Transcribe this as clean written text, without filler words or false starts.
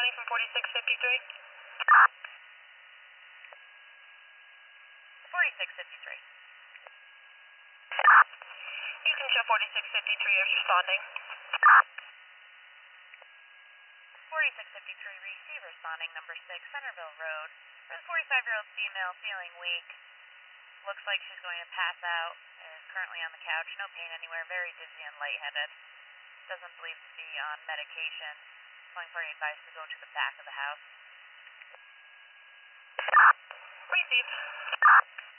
responding from 4653. 4653. You can show 4653 is responding. 4653, receive responding, number 6, Centerville Road. For the 45-year-old female feeling weak, looks like she's going to pass out, is currently on the couch, no pain anywhere, very dizzy and lightheaded. Doesn't believe to be on medication. Calling for advice to go to the back of the house. Received.